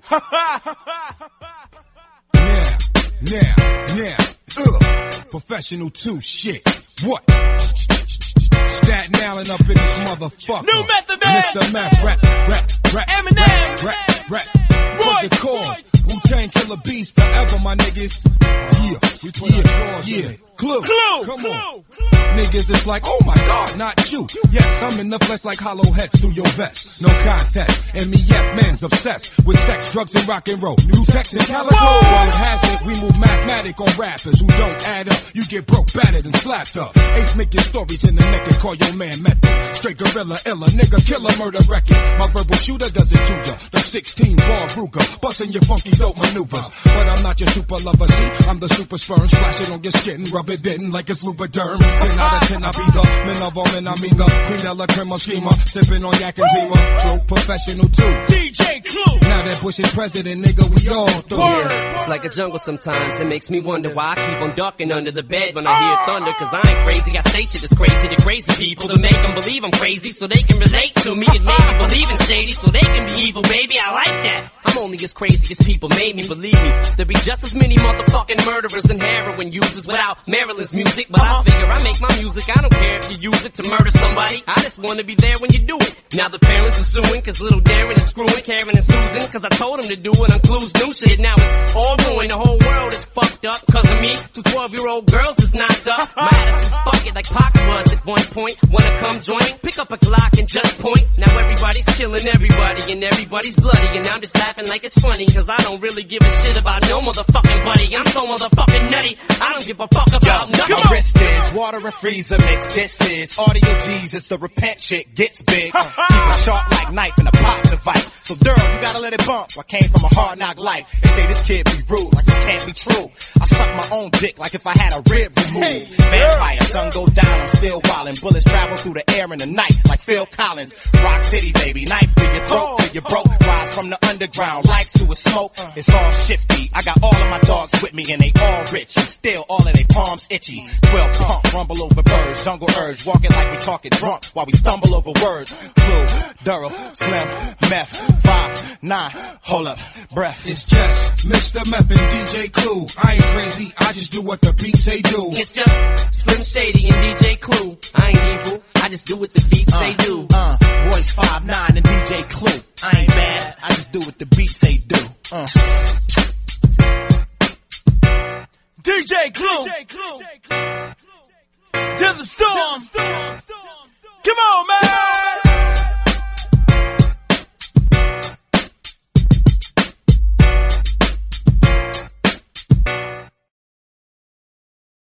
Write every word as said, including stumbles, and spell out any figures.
Now, now, now, ugh, professional two shit. What? Staten Island up in this motherfucker. New Method Man. Mister Meth, rap, rap, rap, Eminem. rap, rap, rap. For the cause. Wu-Tang Killer Beast forever, my niggas. Yeah, we play yeah, draws, yeah. Clue, Clue, come Clue, on. Clue. Niggas is like, oh my God, not you. Yes, I'm in the flesh like hollow heads through your vest. No contact. M E F man's obsessed with sex, drugs, and rock and roll. New text and calico. Word has it, we move mathematic on rappers who don't add up. You get broke, battered, and slapped up. Ace making stories in the naked, call your man method. Straight gorilla, illa, nigga, killer, murder record. My verbal shooter does it to ya. The sixteen bar Ruger, busting your funky dope maneuvers. But I'm not your super lover, see, I'm the super sperm. Splash it on your skin, rub it in like it's Lubriderm. Ten out of ten, I be the men of all men, I mean the queen of la crema schema. Sipping on yak and Zima, true professional too. D J Clue. Now that Bush is president, nigga, we all through. Yeah, it's like a jungle sometimes. It makes me wonder why I keep on ducking under the bed when I hear thunder. Cause I ain't crazy, I say shit is crazy to crazy people to make them believe I'm crazy so they can relate to me and make me believe in shady so they can be evil, baby. I like that. I'm only as crazy as people made me believe me. There be just as many motherfucking murderers and heroin users without Maryland's music. But I figure I make my music, I don't care if you use it to murder somebody. I just wanna be there when you do it. Now the parents are suing cause little Darren is screwing Karen and Susan cause I told him to do it on Clue's new shit. Now it's all ruined, the whole world is fucked up cause of me. Two twelve year old girls is knocked up. My attitude's fuck it like Pox was at one point. Wanna come join? Pick up a Glock and just point. Now everybody's killing everybody and everybody's bloody and I'm just laughing like it's funny cause I don't really give a shit about no motherfucking buddy. I'm so motherfucking nutty, I don't give a fuck about Yo, nothing. my wrist is water and freezer mix. This is audio Jesus, the repent shit gets big. Keep a sharp like knife and a pop device. So girl, you gotta let it bump. I came from a hard knock life. They say this kid be rude, like this can't be true. I suck my own dick like if I had a rib removed. Hey, vampire, sun go down, I'm still wildin'. Bullets travel through the air in the night like Phil Collins. Rock City, baby, knife through your throat till you broke. Rise from the underground like sewer smoke. It's all shifty. I got all of my dogs with me and they all rich and still all of their palms itchy. Twelve pump, rumble over birds, jungle urge, walking like we talking drunk while we stumble over words. Clue, Durrell, Slim, Meth, Five, Nine, hold up, breath. It's just Mister Meth and D J Clue. I ain't crazy, I just do what the beats say do. It's just Slim Shady and D J Clue. I ain't evil, I just do what the beats uh, say do. Uh, Royce five nine and D J Clue. I ain't mad, I just do what the beats say do. Uh. D J Clue. To the storm. Come on, man.